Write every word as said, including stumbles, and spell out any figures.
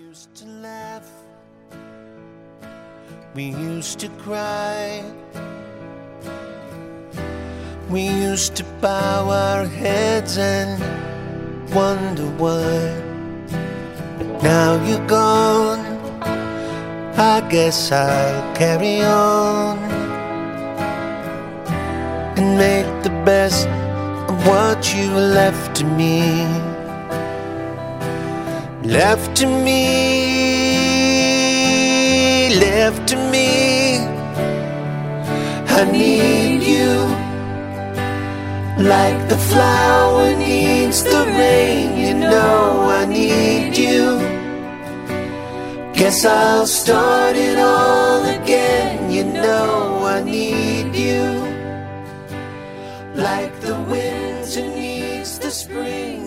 used to laugh, we used to cry, we used to bow our heads and wonder why. But now you're gone, I guess I'll carry on and make the best of what you left to me. Left to me, left to me. I need you like the flower needs the rain. You know I need you. Guess I'll start it all again. You know I need you like the winter needs the spring.